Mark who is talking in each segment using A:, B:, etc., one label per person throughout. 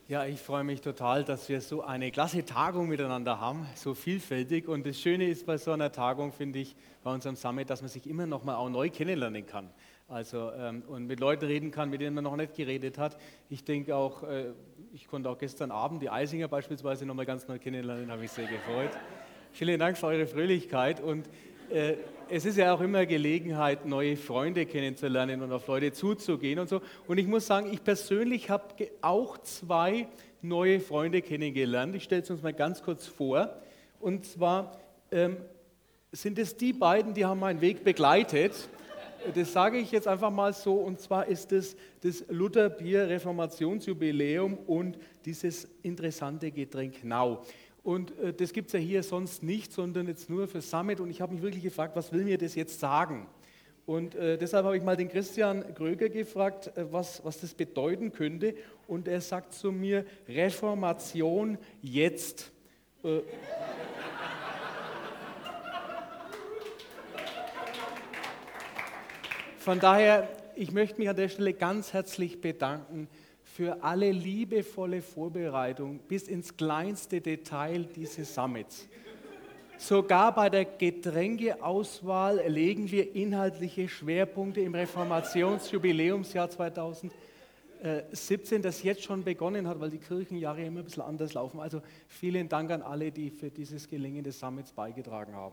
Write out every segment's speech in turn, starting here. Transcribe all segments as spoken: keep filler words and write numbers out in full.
A: Ja, ich freue mich total, dass wir so eine klasse Tagung miteinander haben, so vielfältig. Und das Schöne ist bei so einer Tagung, finde ich, bei unserem Summit, dass man sich immer noch mal auch neu kennenlernen kann. Also ähm, und mit Leuten reden kann, mit denen man noch nicht geredet hat. Ich denke auch, äh, ich konnte auch gestern Abend die Eisinger beispielsweise noch mal ganz neu kennenlernen, habe mich sehr gefreut. Vielen Dank für eure Fröhlichkeit und äh, es ist ja auch immer Gelegenheit, neue Freunde kennenzulernen und auf Leute zuzugehen und so. Und ich muss sagen, ich persönlich habe ge- auch zwei neue Freunde kennengelernt. Ich stelle es uns mal ganz kurz vor. Und zwar ähm, sind es die beiden, die haben meinen Weg begleitet. Das sage ich jetzt einfach mal so. Und zwar ist es das Lutherbier-Reformationsjubiläum und dieses interessante Getränk Nau. Und äh, das gibt es ja hier sonst nicht, sondern jetzt nur für Summit. Und ich habe mich wirklich gefragt, was will mir das jetzt sagen? Und äh, deshalb habe ich mal den Christian Gröger gefragt, äh, was, was das bedeuten könnte. Und er sagt zu mir, Reformation jetzt. Äh, Von daher, ich möchte mich an der Stelle ganz herzlich bedanken für alle liebevolle Vorbereitung bis ins kleinste Detail dieses Summits. Sogar bei der Getränkeauswahl legen wir inhaltliche Schwerpunkte im Reformationsjubiläumsjahr zweitausendsiebzehn, das jetzt schon begonnen hat, weil die Kirchenjahre immer ein bisschen anders laufen. Also vielen Dank an alle, die für dieses Gelingen des Summits beigetragen haben.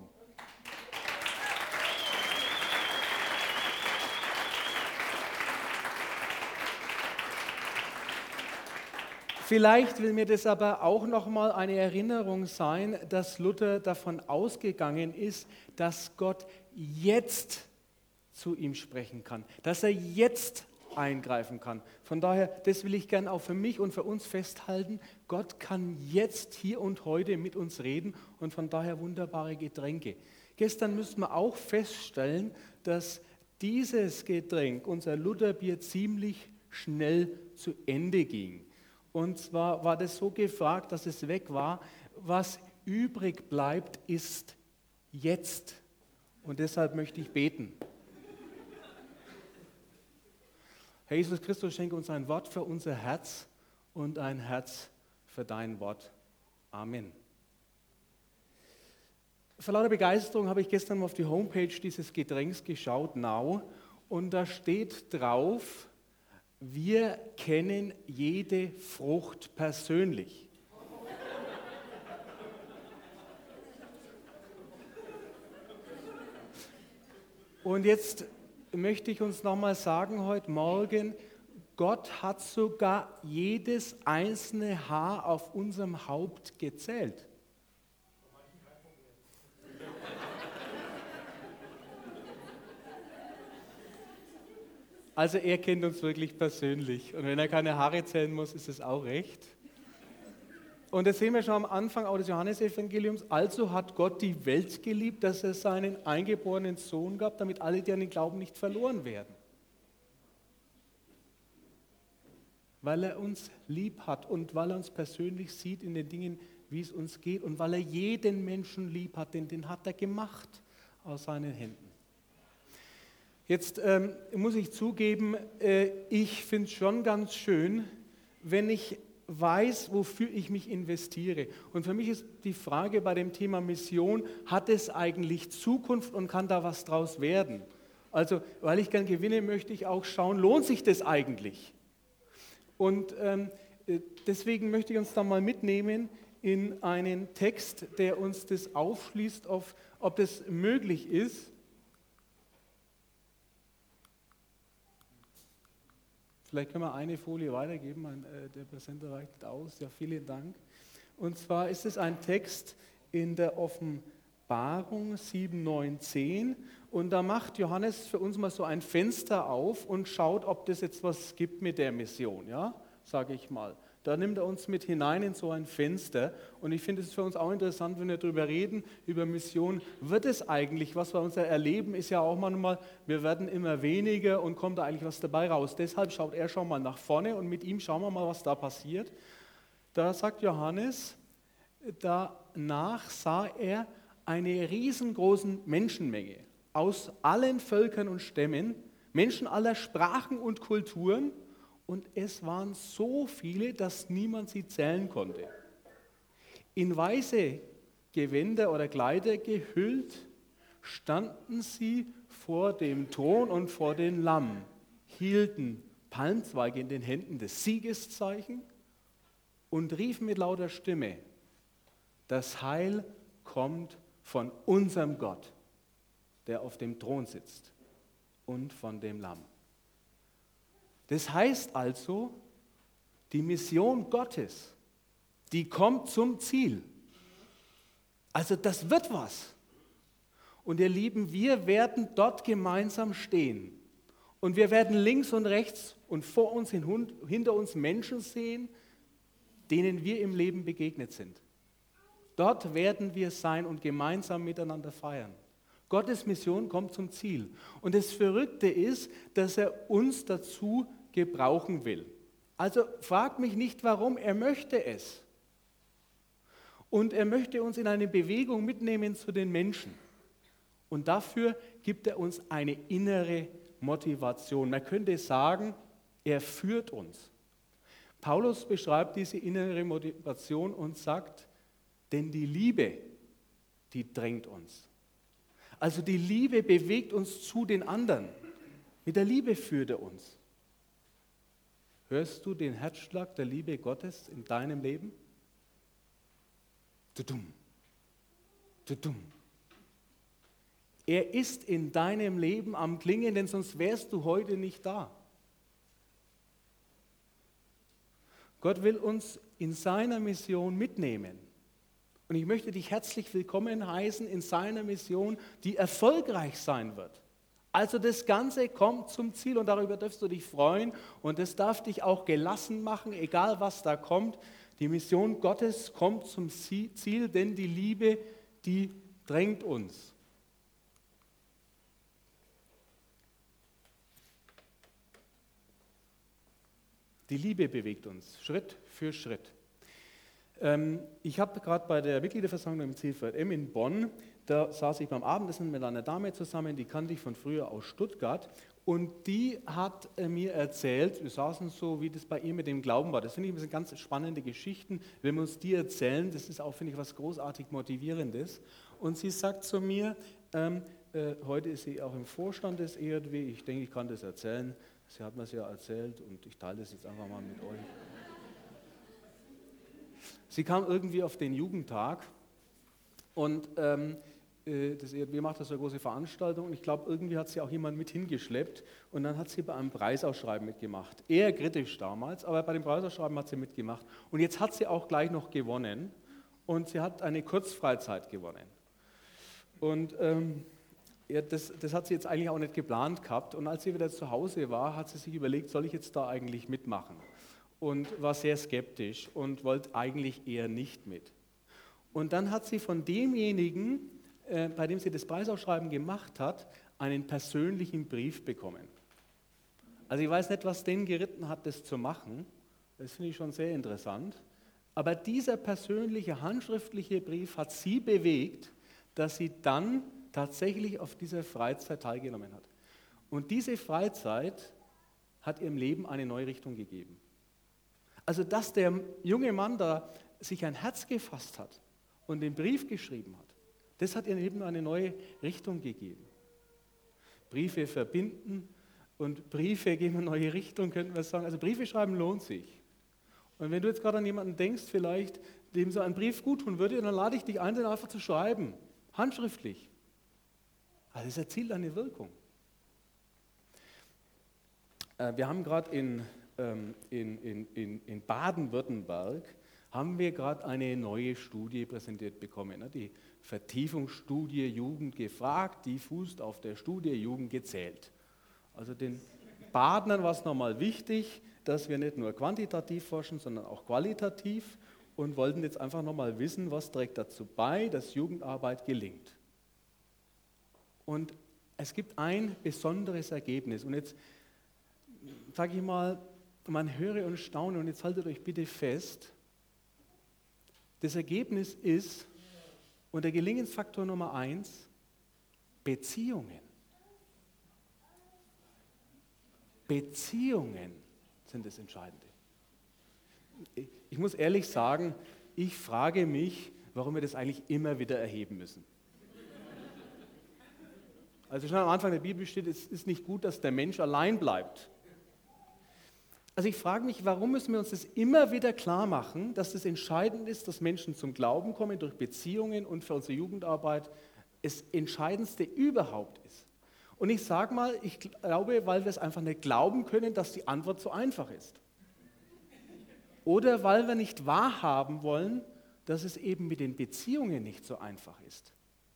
A: Vielleicht will mir das aber auch nochmal eine Erinnerung sein, dass Luther davon ausgegangen ist, dass Gott jetzt zu ihm sprechen kann, dass er jetzt eingreifen kann. Von daher, das will ich gerne auch für mich und für uns festhalten. Gott kann jetzt, hier und heute mit uns reden und von daher wunderbare Getränke. Gestern müssten wir auch feststellen, dass dieses Getränk, unser Lutherbier, ziemlich schnell zu Ende ging. Und zwar war das so gefragt, dass es weg war. Was übrig bleibt, ist jetzt. Und deshalb möchte ich beten. Herr Jesus Christus, schenke uns ein Wort für unser Herz und ein Herz für dein Wort. Amen. Vor lauter Begeisterung habe ich gestern mal auf die Homepage dieses Getränks geschaut, Nau, und da steht drauf, wir kennen jede Frucht persönlich. Und jetzt möchte ich uns nochmal sagen heute Morgen, Gott hat sogar jedes einzelne Haar auf unserem Haupt gezählt. Also er kennt uns wirklich persönlich. Und wenn er keine Haare zählen muss, ist es auch recht. Und das sehen wir schon am Anfang auch des Johannesevangeliums. Also hat Gott die Welt geliebt, dass er seinen eingeborenen Sohn gab, damit alle, die an den Glauben, nicht verloren werden. Weil er uns lieb hat und weil er uns persönlich sieht in den Dingen, wie es uns geht. Und weil er jeden Menschen lieb hat, denn den hat er gemacht aus seinen Händen. Jetzt ähm, muss ich zugeben, äh, ich finde es schon ganz schön, wenn ich weiß, wofür ich mich investiere. Und für mich ist die Frage bei dem Thema Mission, hat es eigentlich Zukunft und kann da was draus werden? Also, weil ich gern gewinne, möchte ich auch schauen, lohnt sich das eigentlich? Und ähm, deswegen möchte ich uns da mal mitnehmen in einen Text, der uns das aufschließt, auf, ob das möglich ist. Vielleicht können wir eine Folie weitergeben, mein, äh, der Präsenter reicht aus. Ja, vielen Dank. Und zwar ist es ein Text in der Offenbarung sieben, neun, zehn. Und da macht Johannes für uns mal so ein Fenster auf und schaut, ob das jetzt was gibt mit der Mission, ja, sage ich mal. Da nimmt er uns mit hinein in so ein Fenster. Und ich finde, es ist für uns auch interessant, wenn wir darüber reden, über Mission. Wird es eigentlich, was wir unser Erleben, ist ja auch manchmal, wir werden immer weniger und kommt da eigentlich was dabei raus. Deshalb schaut er schon mal nach vorne und mit ihm schauen wir mal, was da passiert. Da sagt Johannes, danach sah er eine riesengroße Menschenmenge aus allen Völkern und Stämmen, Menschen aller Sprachen und Kulturen. und es waren so viele, dass niemand sie zählen konnte. In weiße Gewänder oder Kleider gehüllt, standen sie vor dem Thron und vor dem Lamm, hielten Palmzweige in den Händen, das Siegeszeichen, und riefen mit lauter Stimme: Das Heil kommt von unserem Gott, der auf dem Thron sitzt, und von dem Lamm. Das heißt also, die Mission Gottes, die kommt zum Ziel. Also das wird was. Und ihr Lieben, wir werden dort gemeinsam stehen. Und wir werden links und rechts und vor uns, hin, hinter uns Menschen sehen, denen wir im Leben begegnet sind. Dort werden wir sein und gemeinsam miteinander feiern. Gottes Mission kommt zum Ziel. Und das Verrückte ist, dass er uns dazu gebrauchen will. Also frag mich nicht, warum, er möchte es. Und er möchte uns in eine Bewegung mitnehmen zu den Menschen. Und dafür gibt er uns eine innere Motivation. Man könnte sagen, er führt uns. Paulus beschreibt diese innere Motivation und sagt, denn die Liebe, die drängt uns. Also die Liebe bewegt uns zu den anderen. Mit der Liebe führt er uns. Hörst du den Herzschlag der Liebe Gottes in deinem Leben? Tudum, tudum. Er ist in deinem Leben am Klingen, denn sonst wärst du heute nicht da. Gott will uns in seiner Mission mitnehmen. Und ich möchte dich herzlich willkommen heißen in seiner Mission, die erfolgreich sein wird. Also das Ganze kommt zum Ziel und darüber darfst du dich freuen und das darf dich auch gelassen machen, egal was da kommt. Die Mission Gottes kommt zum Ziel, denn die Liebe, die drängt uns. Die Liebe bewegt uns, Schritt für Schritt. Ähm, ich habe gerade bei der Mitgliederversammlung im C V M in Bonn, da saß ich beim Abendessen mit einer Dame zusammen, die kannte ich von früher aus Stuttgart. Und die hat äh, mir erzählt, wir saßen so, wie das bei ihr mit dem Glauben war. Das finde ich ein bisschen ganz spannende Geschichten, wenn wir uns die erzählen. Das ist auch, finde ich, was großartig Motivierendes. Und sie sagt zu mir, ähm, äh, heute ist sie auch im Vorstand des E J W, ich denke, ich kann das erzählen. Sie hat mir es ja erzählt und ich teile das jetzt einfach mal mit euch. Sie kam irgendwie auf den Jugendtag und ähm, das, wir machen das so eine große Veranstaltung und ich glaube, irgendwie hat sie auch jemand mit hingeschleppt und dann hat sie bei einem Preisausschreiben mitgemacht. Eher kritisch damals, aber bei dem Preisausschreiben hat sie mitgemacht. Und jetzt hat sie auch gleich noch gewonnen und sie hat eine Kurzfreizeit gewonnen. Und ähm, ja, das, das hat sie jetzt eigentlich auch nicht geplant gehabt. Und als sie wieder zu Hause war, hat sie sich überlegt, soll ich jetzt da eigentlich mitmachen? Und war sehr skeptisch und wollte eigentlich eher nicht mit. Und dann hat sie von demjenigen, äh, bei dem sie das Preisausschreiben gemacht hat, einen persönlichen Brief bekommen. Also ich weiß nicht, was den geritten hat, das zu machen. Das finde ich schon sehr interessant. Aber dieser persönliche, handschriftliche Brief hat sie bewegt, dass sie dann tatsächlich auf dieser Freizeit teilgenommen hat. Und diese Freizeit hat ihrem Leben eine neue Richtung gegeben. Also, dass der junge Mann da sich ein Herz gefasst hat und den Brief geschrieben hat, das hat ihrem Leben eine neue Richtung gegeben. Briefe verbinden und Briefe geben eine neue Richtung, könnten wir sagen. Also Briefe schreiben lohnt sich. Und wenn du jetzt gerade an jemanden denkst, vielleicht, dem so ein Brief gut tun würde, dann lade ich dich ein, den einfach zu schreiben, handschriftlich. Also es erzielt eine Wirkung. Wir haben gerade in, in, in, in Baden-Württemberg haben wir gerade eine neue Studie präsentiert bekommen. Die Vertiefungsstudie Jugend gefragt, die fußt auf der Studie Jugend gezählt. Also den Badnern war es nochmal wichtig, dass wir nicht nur quantitativ forschen, sondern auch qualitativ und wollten jetzt einfach nochmal wissen, was trägt dazu bei, dass Jugendarbeit gelingt. Und es gibt ein besonderes Ergebnis. Und jetzt sage ich mal, man höre und staune und jetzt haltet euch bitte fest. Das Ergebnis ist, und der Gelingensfaktor Nummer eins, Beziehungen. Beziehungen. sind das Entscheidende. Ich muss ehrlich sagen, ich frage mich, warum wir das eigentlich immer wieder erheben müssen. Also schon am Anfang der Bibel steht, es ist nicht gut, dass der Mensch allein bleibt. Also ich frage mich, warum müssen wir uns das immer wieder klar machen, dass das entscheidend ist, dass Menschen zum Glauben kommen durch Beziehungen und für unsere Jugendarbeit das Entscheidendste überhaupt ist. Und ich sage mal, ich glaube, weil wir es einfach nicht glauben können, dass die Antwort so einfach ist. Oder weil wir nicht wahrhaben wollen, dass es eben mit den Beziehungen nicht so einfach ist.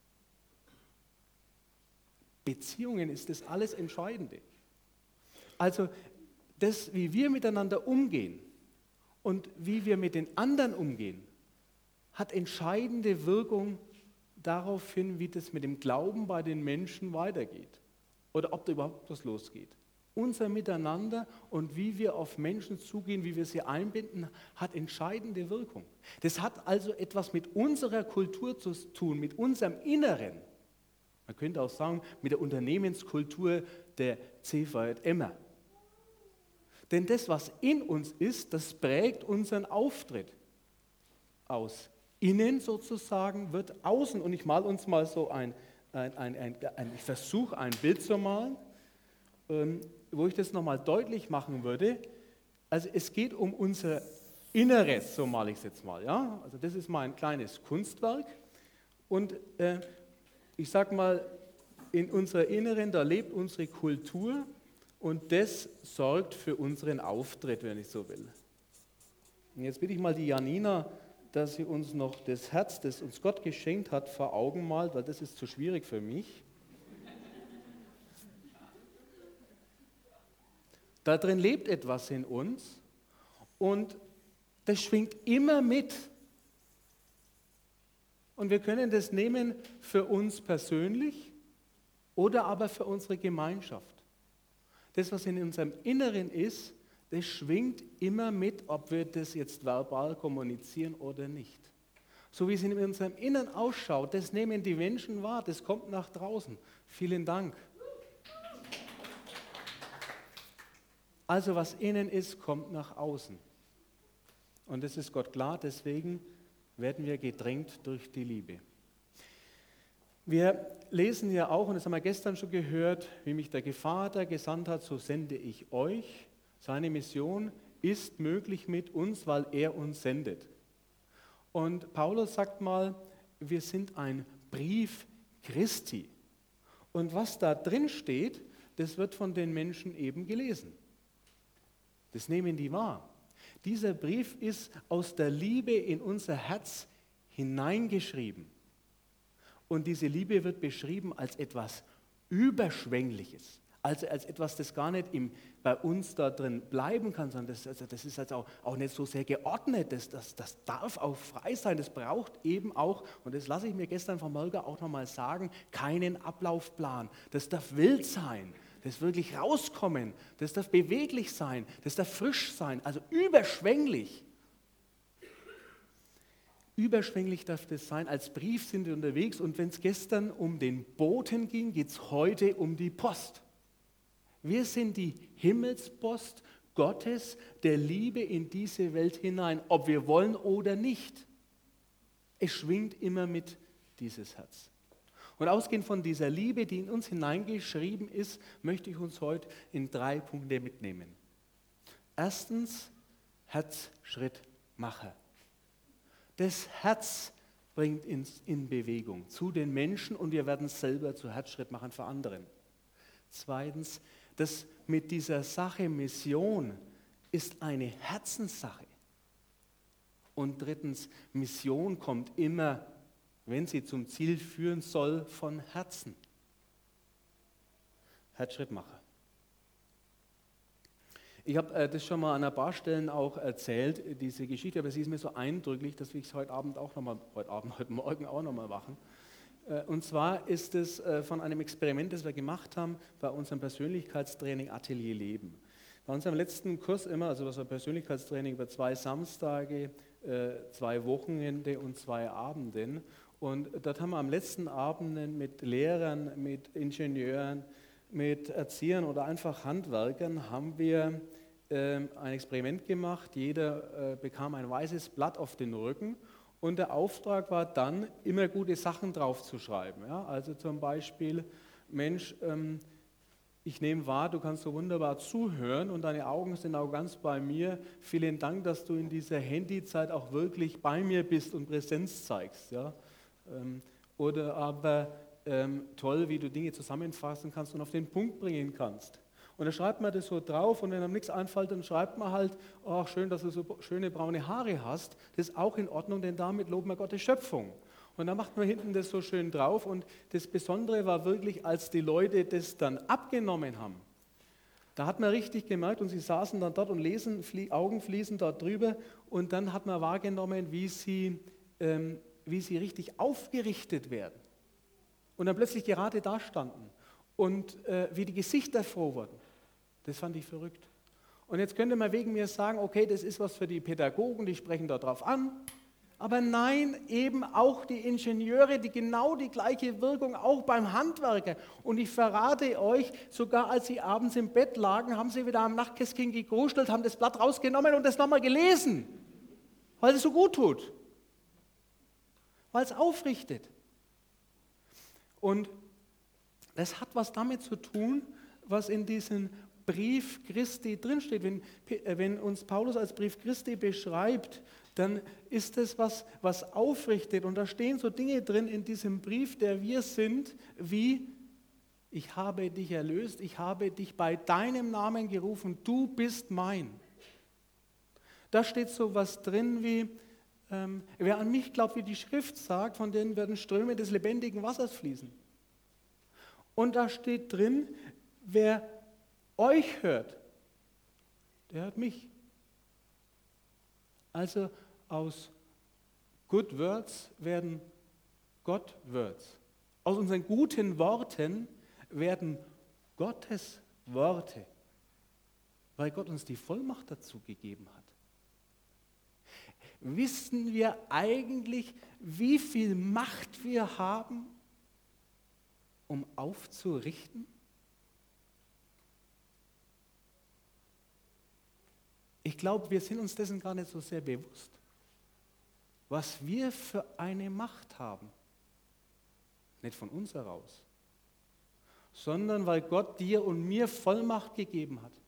A: Beziehungen ist das alles Entscheidende. Also das, wie wir miteinander umgehen und wie wir mit den anderen umgehen, hat entscheidende Wirkung darauf hin, wie das mit dem Glauben bei den Menschen weitergeht oder ob da überhaupt was losgeht. Unser Miteinander und wie wir auf Menschen zugehen, wie wir sie einbinden, hat entscheidende Wirkung. Das hat also etwas mit unserer Kultur zu tun, mit unserem Inneren. Man könnte auch sagen, mit der Unternehmenskultur der C V J Emmer. Denn das, was in uns ist, das prägt unseren Auftritt. Aus innen sozusagen wird außen. Und ich male uns mal so ein, ein, ein, ein, ein ich versuche ein Bild zu malen, ähm, wo ich das nochmal deutlich machen würde. Also es geht um unser Inneres, so male ich es jetzt mal. Ja? Also das ist mein kleines Kunstwerk. Und äh, ich sage mal, in unserer Inneren, da lebt unsere Kultur. Und das sorgt für unseren Auftritt, wenn ich so will. Und jetzt bitte ich mal die Janina, dass sie uns noch das Herz, das uns Gott geschenkt hat, vor Augen malt, weil das ist zu schwierig für mich. Da drin lebt etwas in uns und das schwingt immer mit. Und wir können das nehmen für uns persönlich oder aber für unsere Gemeinschaft. Das, was in unserem Inneren ist, das schwingt immer mit, ob wir das jetzt verbal kommunizieren oder nicht. So wie es in unserem Inneren ausschaut, das nehmen die Menschen wahr, das kommt nach draußen. Vielen Dank. Also was innen ist, kommt nach außen. Und das ist Gott klar, deswegen werden wir gedrängt durch die Liebe. Wir lesen ja auch, und das haben wir gestern schon gehört, wie mich der Vater gesandt hat, so sende ich euch. Seine Mission ist möglich mit uns, weil er uns sendet. Und Paulus sagt mal, wir sind ein Brief Christi. Und was da drin steht, das wird von den Menschen eben gelesen. Das nehmen die wahr. Dieser Brief ist aus der Liebe in unser Herz hineingeschrieben. Und diese Liebe wird beschrieben als etwas Überschwängliches, also als etwas, das gar nicht im, bei uns da drin bleiben kann, sondern das, also das ist also auch, auch nicht so sehr geordnet, das, das, das darf auch frei sein, das braucht eben auch, und das lasse ich mir gestern von Molger auch nochmal sagen, keinen Ablaufplan, das darf wild sein, das darf wirklich rauskommen, das darf beweglich sein, das darf frisch sein, also überschwänglich. Überschwänglich darf das sein. Als Brief sind wir unterwegs und wenn es gestern um den Boten ging, geht es heute um die Post. Wir sind die Himmelspost Gottes, der Liebe in diese Welt hinein, ob wir wollen oder nicht. Es schwingt immer mit, dieses Herz. Und ausgehend von dieser Liebe, die in uns hineingeschrieben ist, möchte ich uns heute in drei Punkte mitnehmen. Erstens, Herzschrittmacher. Das Herz bringt uns in Bewegung zu den Menschen und wir werden selber zu Herzschrittmachern für anderen. Zweitens, das mit dieser Sache Mission ist eine Herzenssache. Und drittens, Mission kommt immer, wenn sie zum Ziel führen soll, von Herzen. Herzschrittmacher. Ich habe äh, das schon mal an ein paar Stellen auch erzählt, diese Geschichte, aber sie ist mir so eindrücklich, dass wir es heute Abend auch noch mal, heute Abend, heute Morgen auch noch mal machen. Äh, und zwar ist es äh, von einem Experiment, das wir gemacht haben bei unserem Persönlichkeitstraining Atelier Leben. Bei unserem letzten Kurs immer, also das war Persönlichkeitstraining über zwei Samstage, äh, zwei Wochenende und zwei Abenden. Und dort haben wir am letzten Abend mit Lehrern, mit Ingenieuren, mit Erziehern oder einfach Handwerkern haben wir ähm, ein Experiment gemacht. Jeder äh, bekam ein weißes Blatt auf den Rücken und der Auftrag war dann, immer gute Sachen draufzuschreiben. Ja? Also zum Beispiel, Mensch, ähm, ich nehme wahr, du kannst so wunderbar zuhören und deine Augen sind auch ganz bei mir. Vielen Dank, dass du in dieser Handyzeit auch wirklich bei mir bist und Präsenz zeigst. Ja? Ähm, oder aber ähm, toll, wie du Dinge zusammenfassen kannst und auf den Punkt bringen kannst. Und da schreibt man das so drauf und wenn einem nichts einfällt, dann schreibt man halt, ach schön, dass du so schöne braune Haare hast. Das ist auch in Ordnung, denn damit loben wir Gottes Schöpfung. Und dann macht man hinten das so schön drauf und das Besondere war wirklich, als die Leute das dann abgenommen haben, da hat man richtig gemerkt und sie saßen dann dort und lesen, Augen fließen dort drüber und dann hat man wahrgenommen, wie sie, ähm, wie sie richtig aufgerichtet werden und dann plötzlich gerade da standen und äh, wie die Gesichter froh wurden. Das fand ich verrückt. Und jetzt könnte man wegen mir sagen, okay, das ist was für die Pädagogen, die sprechen darauf an. Aber nein, eben auch die Ingenieure, die genau die gleiche Wirkung auch beim Handwerker. Und ich verrate euch, sogar als sie abends im Bett lagen, haben sie wieder am Nachtkästchen gegruschelt, haben das Blatt rausgenommen und das nochmal gelesen, weil es so gut tut, weil es aufrichtet. Und das hat was damit zu tun, was in diesem Brief Christi drinsteht. Wenn, wenn uns Paulus als Brief Christi beschreibt, dann ist es was, was aufrichtet. Und da stehen so Dinge drin in diesem Brief, der wir sind, wie: Ich habe dich erlöst, ich habe dich bei deinem Namen gerufen, du bist mein. Da steht so was drin wie, ähm, wer an mich glaubt, wie die Schrift sagt, von denen werden Ströme des lebendigen Wassers fließen. Und da steht drin, wer euch hört, der hört mich. Also aus Good Words werden God Words. Aus unseren guten Worten werden Gottes Worte, weil Gott uns die Vollmacht dazu gegeben hat. Wissen wir eigentlich, wie viel Macht wir haben, um aufzurichten? Ich glaube, wir sind uns dessen gar nicht so sehr bewusst, was wir für eine Macht haben. Nicht von uns heraus, sondern weil Gott dir und mir Vollmacht gegeben hat,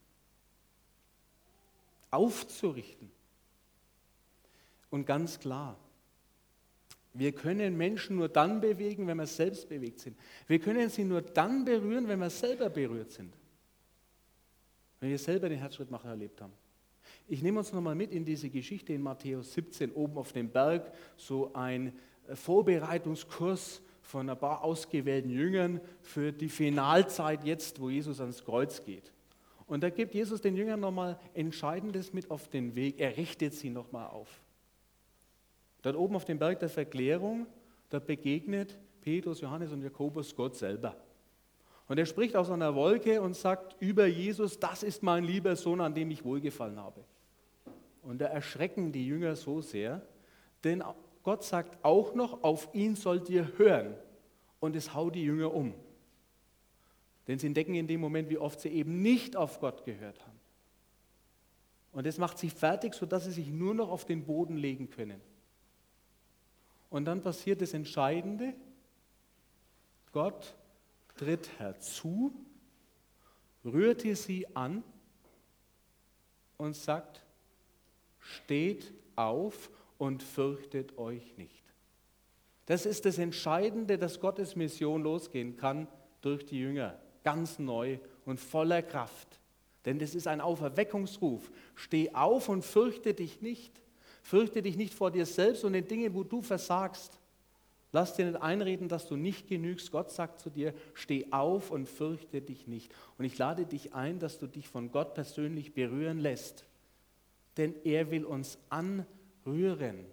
A: aufzurichten. Und ganz klar, wir können Menschen nur dann bewegen, wenn wir selbst bewegt sind. Wir können sie nur dann berühren, wenn wir selber berührt sind. Wenn wir selber den Herzschrittmacher erlebt haben. Ich nehme uns nochmal mit in diese Geschichte in Matthäus siebzehn, oben auf dem Berg, so ein Vorbereitungskurs von ein paar ausgewählten Jüngern für die Finalzeit jetzt, wo Jesus ans Kreuz geht. Und da gibt Jesus den Jüngern nochmal Entscheidendes mit auf den Weg. Er richtet sie nochmal auf. Dort oben auf dem Berg der Verklärung, da begegnet Petrus, Johannes und Jakobus Gott selber. Und er spricht aus einer Wolke und sagt über Jesus, das ist mein lieber Sohn, an dem ich wohlgefallen habe. Und da erschrecken die Jünger so sehr, denn Gott sagt auch noch, auf ihn sollt ihr hören. Und es haut die Jünger um. Denn sie entdecken in dem Moment, wie oft sie eben nicht auf Gott gehört haben. Und das macht sie fertig, sodass sie sich nur noch auf den Boden legen können. Und dann passiert das Entscheidende, Gott tritt herzu, rührte sie an und sagt, steht auf und fürchtet euch nicht. Das ist das Entscheidende, dass Gottes Mission losgehen kann durch die Jünger, ganz neu und voller Kraft. Denn das ist ein Auferweckungsruf. Steh auf und fürchte dich nicht. Fürchte dich nicht vor dir selbst und den Dingen, wo du versagst. Lass dir nicht einreden, dass du nicht genügst. Gott sagt zu dir, steh auf und fürchte dich nicht. Und ich lade dich ein, dass du dich von Gott persönlich berühren lässt. Denn er will uns anrühren.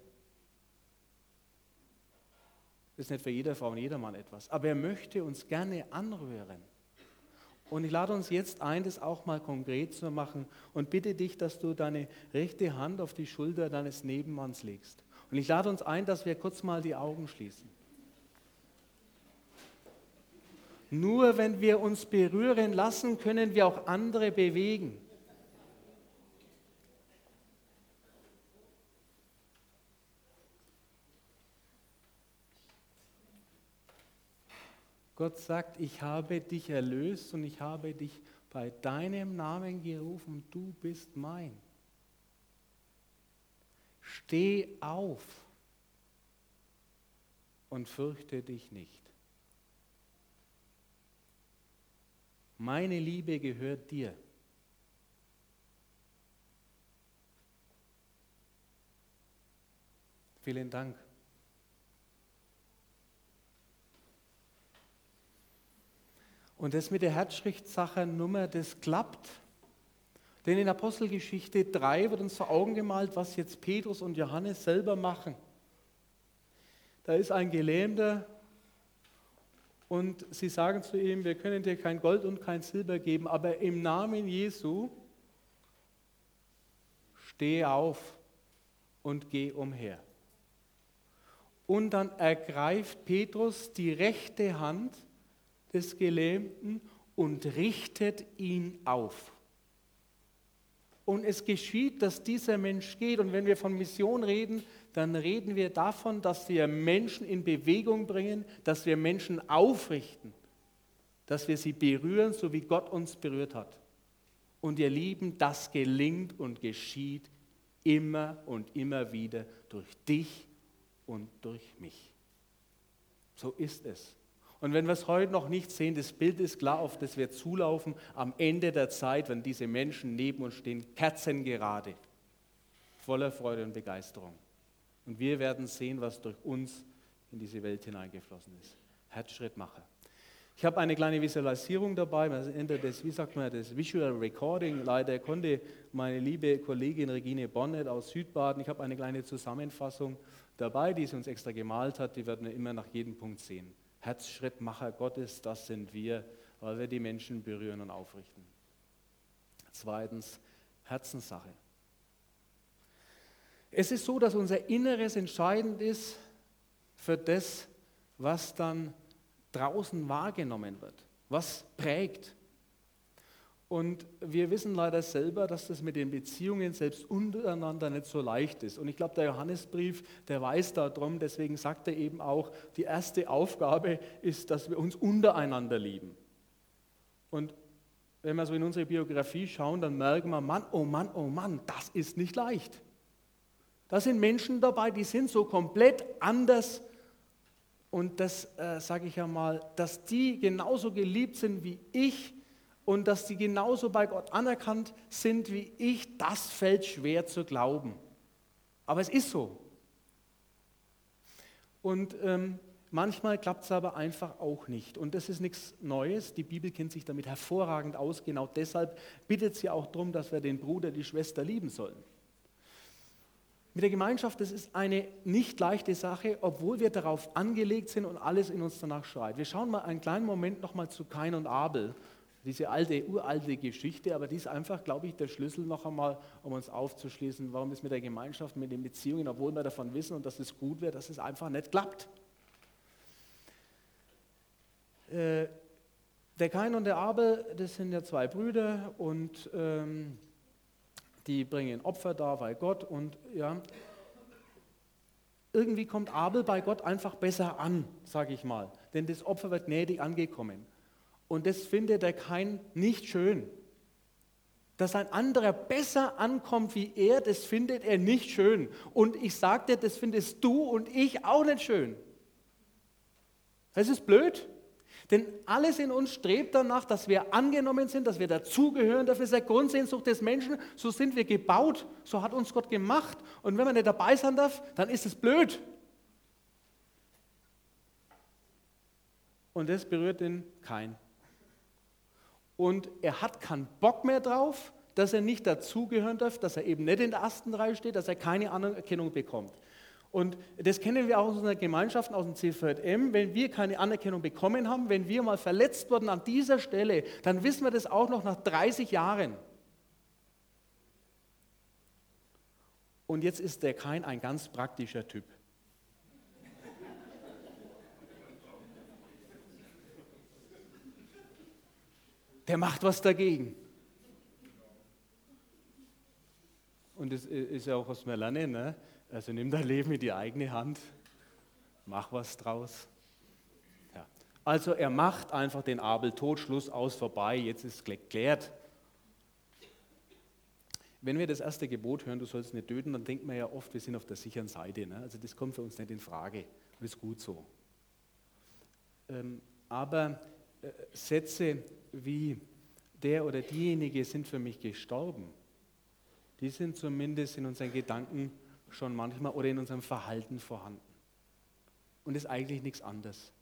A: Das ist nicht für jede Frau und jedermann etwas, aber er möchte uns gerne anrühren. Und ich lade uns jetzt ein, das auch mal konkret zu machen und bitte dich, dass du deine rechte Hand auf die Schulter deines Nebenmanns legst. Und ich lade uns ein, dass wir kurz mal die Augen schließen. Nur wenn wir uns berühren lassen, können wir auch andere bewegen. Gott sagt, ich habe dich erlöst und ich habe dich bei deinem Namen gerufen, du bist mein. Steh auf und fürchte dich nicht. Meine Liebe gehört dir. Vielen Dank. Und das mit der Herzschriftsache Nummer, das klappt. Denn in Apostelgeschichte drei wird uns vor Augen gemalt, was jetzt Petrus und Johannes selber machen. Da ist ein Gelähmter und sie sagen zu ihm, wir können dir kein Gold und kein Silber geben, aber im Namen Jesu steh auf und geh umher. Und dann ergreift Petrus die rechte Hand des Gelähmten und richtet ihn auf. Und es geschieht, dass dieser Mensch geht. Und wenn wir von Mission reden, dann reden wir davon, dass wir Menschen in Bewegung bringen, dass wir Menschen aufrichten, dass wir sie berühren, so wie Gott uns berührt hat. Und ihr Lieben, das gelingt und geschieht immer und immer wieder durch dich und durch mich. So ist es. Und wenn wir es heute noch nicht sehen, das Bild ist klar, auf das wir zulaufen, am Ende der Zeit, wenn diese Menschen neben uns stehen, kerzengerade, voller Freude und Begeisterung. Und wir werden sehen, was durch uns in diese Welt hineingeflossen ist. Herzschrittmacher. Ich habe eine kleine Visualisierung dabei, das nennt das, wie sagt man, das Visual Recording. Leider konnte meine liebe Kollegin Regine Bonnet aus Südbaden, ich habe eine kleine Zusammenfassung dabei, die sie uns extra gemalt hat, die werden wir immer nach jedem Punkt sehen. Herzschrittmacher Gottes, das sind wir, weil wir die Menschen berühren und aufrichten. Zweitens, Herzenssache. Es ist so, dass unser Inneres entscheidend ist für das, was dann draußen wahrgenommen wird, was prägt. Und wir wissen leider selber, dass das mit den Beziehungen selbst untereinander nicht so leicht ist. Und ich glaube, der Johannesbrief, der weiß darum, deswegen sagt er eben auch, die erste Aufgabe ist, dass wir uns untereinander lieben. Und wenn wir so in unsere Biografie schauen, dann merken wir, Mann, oh Mann, oh Mann, das ist nicht leicht. Da sind Menschen dabei, die sind so komplett anders. Und das äh, sage ich ja mal, dass die genauso geliebt sind wie ich und dass die genauso bei Gott anerkannt sind wie ich, das fällt schwer zu glauben. Aber es ist so. Und ähm, manchmal klappt es aber einfach auch nicht. Und das ist nichts Neues. Die Bibel kennt sich damit hervorragend aus. Genau deshalb bittet sie auch darum, dass wir den Bruder, die Schwester lieben sollen. Mit der Gemeinschaft, das ist eine nicht leichte Sache, obwohl wir darauf angelegt sind und alles in uns danach schreit. Wir schauen mal einen kleinen Moment nochmal zu Kain und Abel, diese alte, uralte Geschichte, aber die ist einfach, glaube ich, der Schlüssel noch einmal, um uns aufzuschließen, warum es mit der Gemeinschaft, mit den Beziehungen, obwohl wir davon wissen und dass es gut wird, dass es einfach nicht klappt. Äh, der Kain und der Abel, das sind ja zwei Brüder und ähm, die bringen Opfer dar bei Gott und ja, irgendwie kommt Abel bei Gott einfach besser an, sage ich mal, denn das Opfer wird gnädig angekommen. Und das findet der Kain nicht schön. Dass ein anderer besser ankommt wie er, das findet er nicht schön. Und ich sage dir, das findest du und ich auch nicht schön. Das ist blöd. Denn alles in uns strebt danach, dass wir angenommen sind, dass wir dazugehören. Dafür ist der Grundsehnsucht des Menschen. So sind wir gebaut, so hat uns Gott gemacht. Und wenn man nicht dabei sein darf, dann ist es blöd. Und das berührt den Kain. Und er hat keinen Bock mehr drauf, dass er nicht dazugehören darf, dass er eben nicht in der ersten Reihe steht, dass er keine Anerkennung bekommt. Und das kennen wir auch aus unseren Gemeinschaften, aus dem C V J M. Wenn wir keine Anerkennung bekommen haben, wenn wir mal verletzt wurden an dieser Stelle, dann wissen wir das auch noch nach dreißig Jahren. Und jetzt ist der Kain ein ganz praktischer Typ. Der macht was dagegen. Und das ist ja auch, was wir lernen, ne? Also nimm dein Leben in die eigene Hand, mach was draus. Ja. Also er macht einfach den Abel tot, Schluss aus, vorbei, jetzt ist es geklärt. Wenn wir das erste Gebot hören, du sollst nicht töten, dann denkt man ja oft, wir sind auf der sicheren Seite. Ne? Also das kommt für uns nicht in Frage. Und ist gut so. Ähm, aber äh, Sätze wie der oder diejenige sind für mich gestorben, die sind zumindest in unseren Gedanken schon manchmal oder in unserem Verhalten vorhanden. Und ist eigentlich nichts anderes.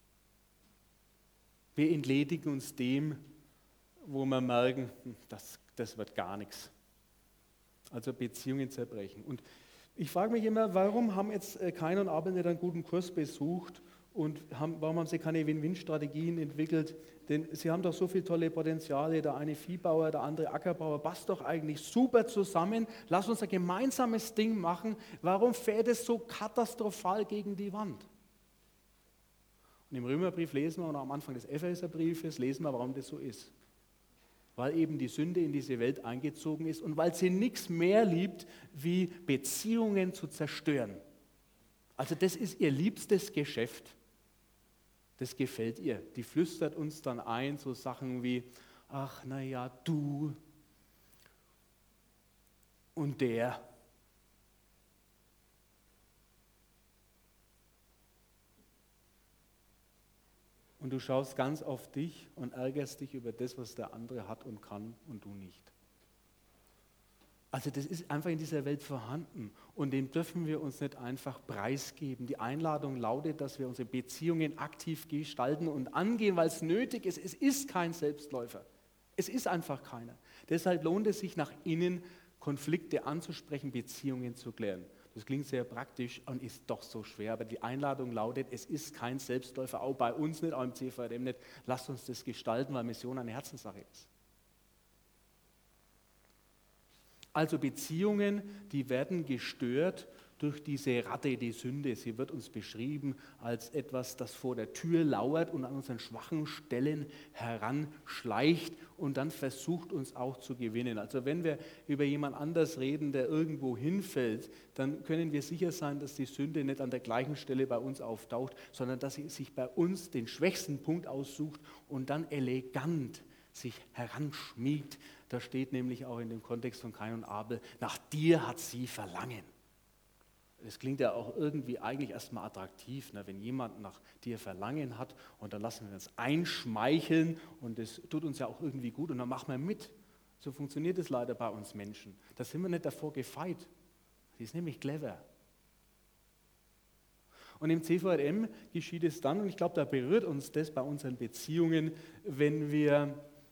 A: Wir entledigen uns dem, wo wir merken, das, das wird gar nichts. Also Beziehungen zerbrechen. Und ich frage mich immer, warum haben jetzt Kain und Abel nicht einen guten Kurs besucht und haben, warum haben sie keine Win-Win-Strategien entwickelt? Denn sie haben doch so viele tolle Potenziale, der eine Viehbauer, der andere Ackerbauer, passt doch eigentlich super zusammen. Lass uns ein gemeinsames Ding machen. Warum fährt es so katastrophal gegen die Wand? Und im Römerbrief lesen wir und am Anfang des Epheserbriefes lesen wir, warum das so ist. Weil eben die Sünde in diese Welt eingezogen ist und weil sie nichts mehr liebt, wie Beziehungen zu zerstören. Also das ist ihr liebstes Geschäft. Das gefällt ihr. Die flüstert uns dann ein, so Sachen wie, ach naja, du und der. Und du schaust ganz auf dich und ärgerst dich über das, was der andere hat und kann und du nicht. Also das ist einfach in dieser Welt vorhanden und dem dürfen wir uns nicht einfach preisgeben. Die Einladung lautet, dass wir unsere Beziehungen aktiv gestalten und angehen, weil es nötig ist. Es ist kein Selbstläufer. Es ist einfach keiner. Deshalb lohnt es sich, nach innen Konflikte anzusprechen, Beziehungen zu klären. Das klingt sehr praktisch und ist doch so schwer, aber die Einladung lautet, es ist kein Selbstläufer, auch bei uns nicht, auch im C V R M nicht. Lasst uns das gestalten, weil Mission eine Herzenssache ist. Also Beziehungen, die werden gestört durch diese Ratte, die Sünde. Sie wird uns beschrieben als etwas, das vor der Tür lauert und an unseren schwachen Stellen heranschleicht und dann versucht, uns auch zu gewinnen. Also wenn wir über jemand anders reden, der irgendwo hinfällt, dann können wir sicher sein, dass die Sünde nicht an der gleichen Stelle bei uns auftaucht, sondern dass sie sich bei uns den schwächsten Punkt aussucht und dann elegant sich heranschmiegt. Da steht nämlich auch in dem Kontext von Kain und Abel, nach dir hat sie Verlangen. Das klingt ja auch irgendwie eigentlich erstmal attraktiv, ne? Wenn jemand nach dir Verlangen hat und dann lassen wir uns einschmeicheln und das tut uns ja auch irgendwie gut und dann machen wir mit. So funktioniert es leider bei uns Menschen. Da sind wir nicht davor gefeit. Sie ist nämlich clever. Und im C V R M geschieht es dann, und ich glaube, da berührt uns das bei unseren Beziehungen, wenn wir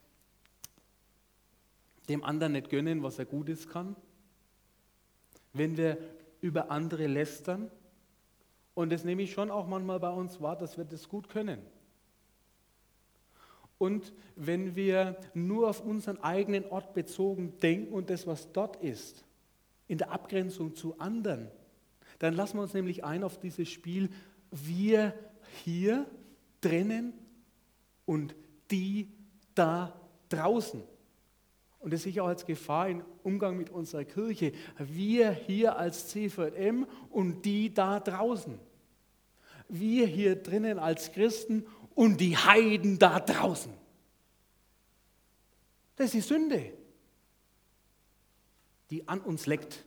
A: dem anderen nicht gönnen, was er Gutes kann, wenn wir über andere lästern, und das nehme ich schon auch manchmal bei uns wahr, dass wir das gut können. Und wenn wir nur auf unseren eigenen Ort bezogen denken und das, was dort ist, in der Abgrenzung zu anderen, dann lassen wir uns nämlich ein auf dieses Spiel, wir hier drinnen und die da draußen. Und das sehe ich auch als Gefahr im Umgang mit unserer Kirche. Wir hier als C V R M und die da draußen. Wir hier drinnen als Christen und die Heiden da draußen. Das ist die Sünde, die an uns leckt.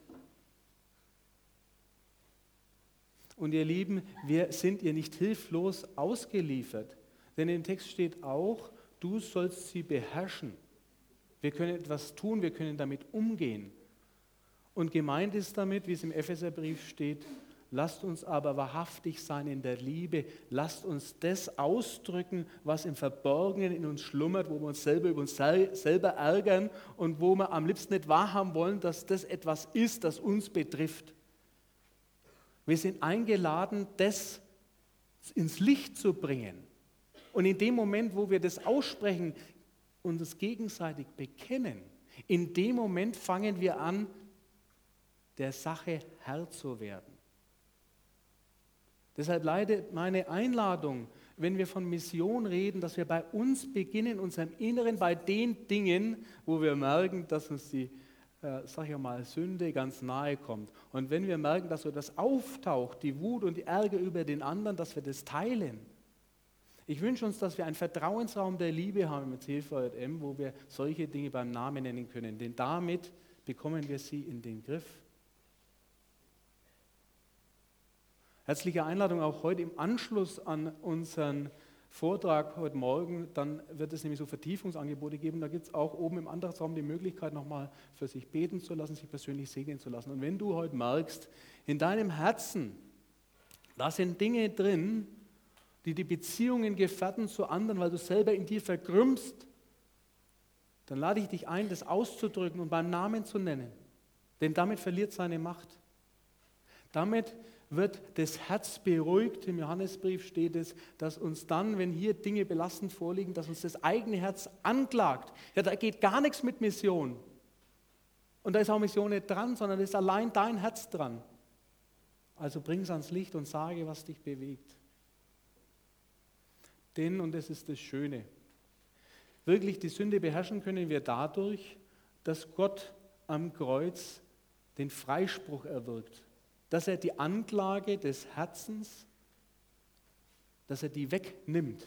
A: Und ihr Lieben, wir sind ihr nicht hilflos ausgeliefert. Denn im Text steht auch, du sollst sie beherrschen. Wir können etwas tun, wir können damit umgehen. Und gemeint ist damit, wie es im Epheserbrief steht, lasst uns aber wahrhaftig sein in der Liebe, lasst uns das ausdrücken, was im Verborgenen in uns schlummert, wo wir uns selber über uns selber ärgern und wo wir am liebsten nicht wahrhaben wollen, dass das etwas ist, das uns betrifft. Wir sind eingeladen, das ins Licht zu bringen. Und in dem Moment, wo wir das aussprechen, und es gegenseitig bekennen, in dem Moment fangen wir an, der Sache Herr zu werden. Deshalb leidet meine Einladung, wenn wir von Mission reden, dass wir bei uns beginnen, in unserem Inneren, bei den Dingen, wo wir merken, dass uns die, äh, sag ich mal, Sünde ganz nahe kommt. Und wenn wir merken, dass so das auftaucht, die Wut und die Ärger über den anderen, dass wir das teilen. Ich wünsche uns, dass wir einen Vertrauensraum der Liebe haben mit C V J M, wo wir solche Dinge beim Namen nennen können, denn damit bekommen wir sie in den Griff. Herzliche Einladung auch heute im Anschluss an unseren Vortrag heute Morgen, dann wird es nämlich so Vertiefungsangebote geben, da gibt es auch oben im Antragsraum die Möglichkeit, nochmal für sich beten zu lassen, sich persönlich segnen zu lassen. Und wenn du heute merkst, in deinem Herzen, da sind Dinge drin, die die Beziehungen gefährden zu anderen, weil du selber in dir verkrümmst, dann lade ich dich ein, das auszudrücken und beim Namen zu nennen. Denn damit verliert seine Macht. Damit wird das Herz beruhigt. Im Johannesbrief steht es, dass uns dann, wenn hier Dinge belastend vorliegen, dass uns das eigene Herz anklagt. Ja, da geht gar nichts mit Mission. Und da ist auch Mission nicht dran, sondern da ist allein dein Herz dran. Also bring es ans Licht und sage, was dich bewegt. Denn, und das ist das Schöne, wirklich die Sünde beherrschen können wir dadurch, dass Gott am Kreuz den Freispruch erwirkt. Dass er die Anklage des Herzens, dass er die wegnimmt.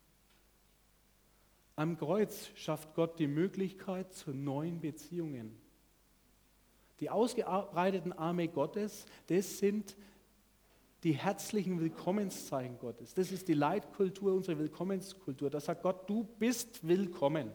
A: Am Kreuz schafft Gott die Möglichkeit zu neuen Beziehungen. Die ausgebreiteten Arme Gottes, das sind die herzlichen Willkommenszeichen Gottes. Das ist die Leitkultur, unsere Willkommenskultur. Da sagt Gott, du bist willkommen.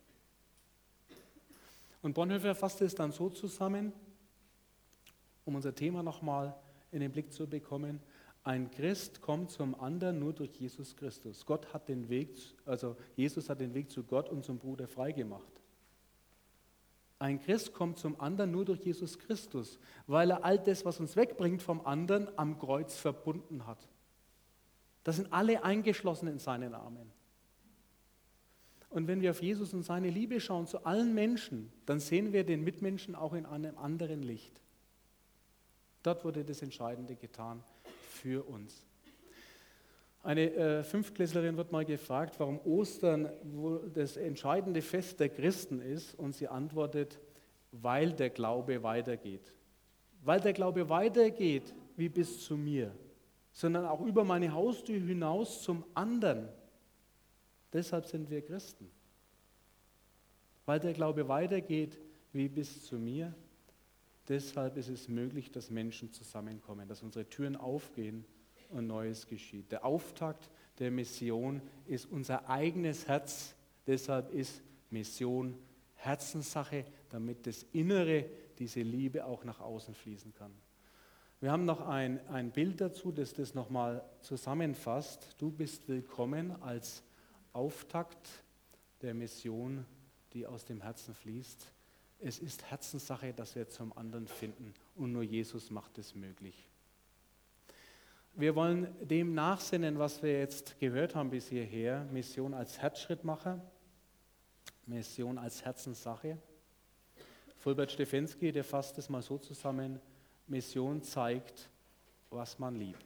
A: Und Bonhoeffer fasst es dann so zusammen, um unser Thema nochmal in den Blick zu bekommen. Ein Christ kommt zum anderen nur durch Jesus Christus. Gott hat den Weg, also Jesus hat den Weg zu Gott und zum Bruder freigemacht. Ein Christ kommt zum anderen nur durch Jesus Christus, weil er all das, was uns wegbringt vom anderen, am Kreuz verbunden hat. Da sind alle eingeschlossen in seinen Armen. Und wenn wir auf Jesus und seine Liebe schauen zu allen Menschen, dann sehen wir den Mitmenschen auch in einem anderen Licht. Dort wurde das Entscheidende getan für uns. Eine äh, Fünftklässlerin wird mal gefragt, warum Ostern wohl das entscheidende Fest der Christen ist, und sie antwortet, weil der Glaube weitergeht. Weil der Glaube weitergeht, wie bis zu mir, sondern auch über meine Haustür hinaus zum anderen. Deshalb sind wir Christen. Weil der Glaube weitergeht, wie bis zu mir, deshalb ist es möglich, dass Menschen zusammenkommen, dass unsere Türen aufgehen und Neues geschieht. Der Auftakt der Mission ist unser eigenes Herz, deshalb ist Mission Herzenssache, damit das Innere, diese Liebe auch nach außen fließen kann. Wir haben noch ein, ein Bild dazu, das das nochmal zusammenfasst. Du bist willkommen als Auftakt der Mission, die aus dem Herzen fließt. Es ist Herzenssache, dass wir zum anderen finden und nur Jesus macht es möglich. Wir wollen dem nachsinnen, was wir jetzt gehört haben bis hierher. Mission als Herzschrittmacher, Mission als Herzenssache. Fulbert Stefensky, der fasst es mal so zusammen, Mission zeigt, was man liebt.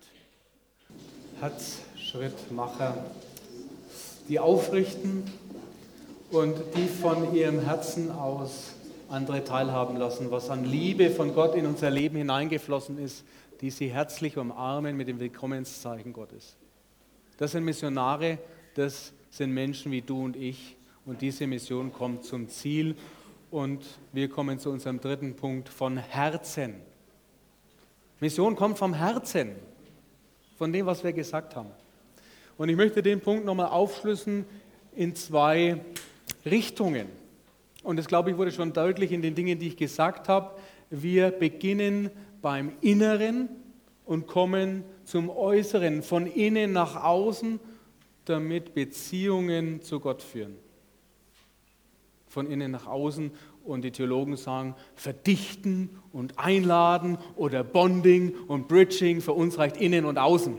A: Herzschrittmacher, die aufrichten und die von ihrem Herzen aus andere teilhaben lassen, was an Liebe von Gott in unser Leben hineingeflossen ist, die sie herzlich umarmen mit dem Willkommenszeichen Gottes. Das sind Missionare, das sind Menschen wie du und ich, und diese Mission kommt zum Ziel, und wir kommen zu unserem dritten Punkt, von Herzen. Mission kommt vom Herzen, von dem, was wir gesagt haben. Und ich möchte den Punkt nochmal aufschlüsseln in zwei Richtungen. Und das, glaube ich, wurde schon deutlich in den Dingen, die ich gesagt habe. Wir beginnen beim Inneren und kommen zum Äußeren, von innen nach außen, damit Beziehungen zu Gott führen. Von innen nach außen, und die Theologen sagen, verdichten und einladen oder Bonding und Bridging, für uns reicht innen und außen.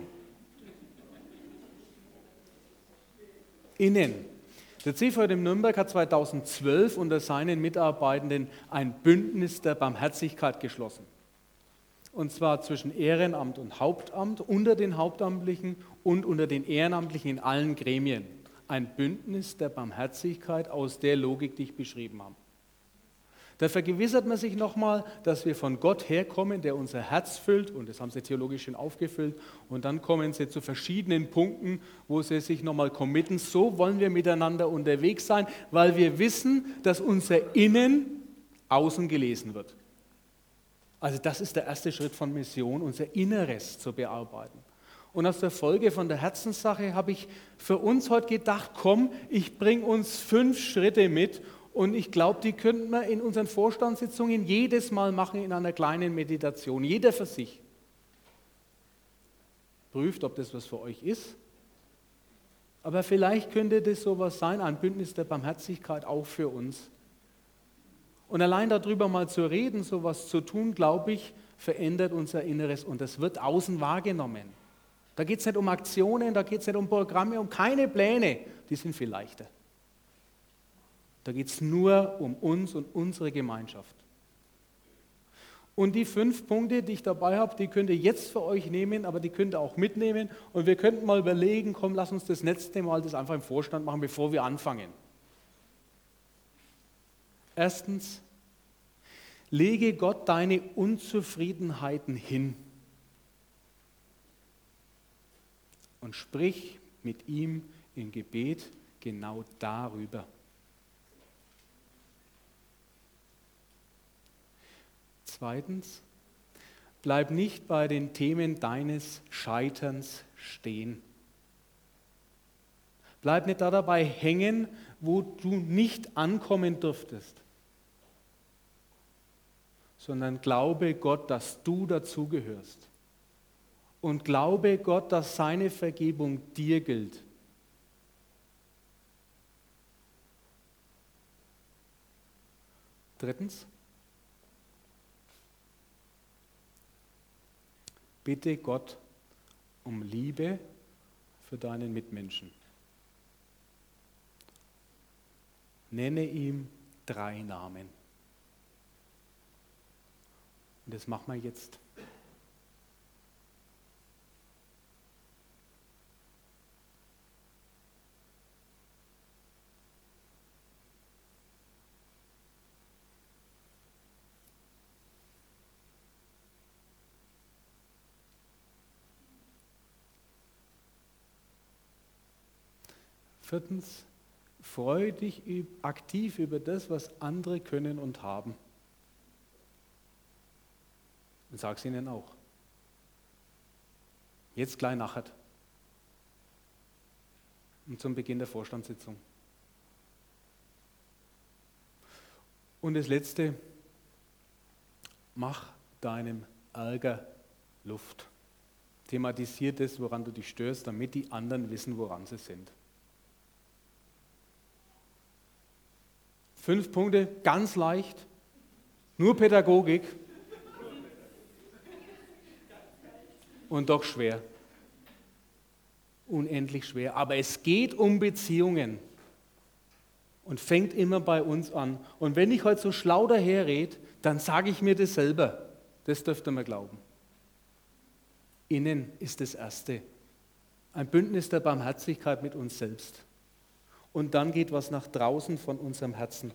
A: Innen. Der C V J M Nürnberg hat zweitausendzwölf unter seinen Mitarbeitenden ein Bündnis der Barmherzigkeit geschlossen. Und zwar zwischen Ehrenamt und Hauptamt, unter den Hauptamtlichen und unter den Ehrenamtlichen in allen Gremien. Ein Bündnis der Barmherzigkeit aus der Logik, die ich beschrieben habe. Da vergewissert man sich nochmal, dass wir von Gott herkommen, der unser Herz füllt, und das haben sie theologisch schon aufgefüllt, und dann kommen sie zu verschiedenen Punkten, wo sie sich nochmal committen, so wollen wir miteinander unterwegs sein, weil wir wissen, dass unser Innen außen gelesen wird. Also das ist der erste Schritt von Mission, unser Inneres zu bearbeiten. Und aus der Folge von der Herzenssache habe ich für uns heute gedacht, komm, ich bringe uns fünf Schritte mit. Und ich glaube, die könnten wir in unseren Vorstandssitzungen jedes Mal machen in einer kleinen Meditation, jeder für sich. Prüft, ob das was für euch ist. Aber vielleicht könnte das sowas sein, ein Bündnis der Barmherzigkeit auch für uns. Und allein darüber mal zu reden, sowas zu tun, glaube ich, verändert unser Inneres und das wird außen wahrgenommen. Da geht es nicht um Aktionen, da geht es nicht um Programme, um keine Pläne, die sind viel leichter. Da geht es nur um uns und unsere Gemeinschaft. Und die fünf Punkte, die ich dabei habe, die könnt ihr jetzt für euch nehmen, aber die könnt ihr auch mitnehmen. Und wir könnten mal überlegen, komm, lass uns das nächste Mal das einfach im Vorstand machen, bevor wir anfangen. Erstens, lege Gott deine Unzufriedenheiten hin und sprich mit ihm im Gebet genau darüber. Zweitens, bleib nicht bei den Themen deines Scheiterns stehen. Bleib nicht da dabei hängen, wo du nicht ankommen dürftest, sondern glaube Gott, dass du dazugehörst. Und glaube Gott, dass seine Vergebung dir gilt. Drittens, bitte Gott um Liebe für deinen Mitmenschen. Nenne ihm drei Namen. Und das machen wir jetzt. Viertens, freue dich aktiv über das, was andere können und haben. Und sag es ihnen auch. Jetzt gleich nachher. Und zum Beginn der Vorstandssitzung. Und das Letzte, mach deinem Ärger Luft. Thematisier das, woran du dich störst, damit die anderen wissen, woran sie sind. Fünf Punkte, ganz leicht, nur Pädagogik und doch schwer. Unendlich schwer. Aber es geht um Beziehungen und fängt immer bei uns an. Und wenn ich heute so schlau daherrede, dann sage ich mir das selber. Das dürft ihr mir glauben. Innen ist das Erste. Ein Bündnis der Barmherzigkeit mit uns selbst. Und dann geht was nach draußen von unserem Herzen.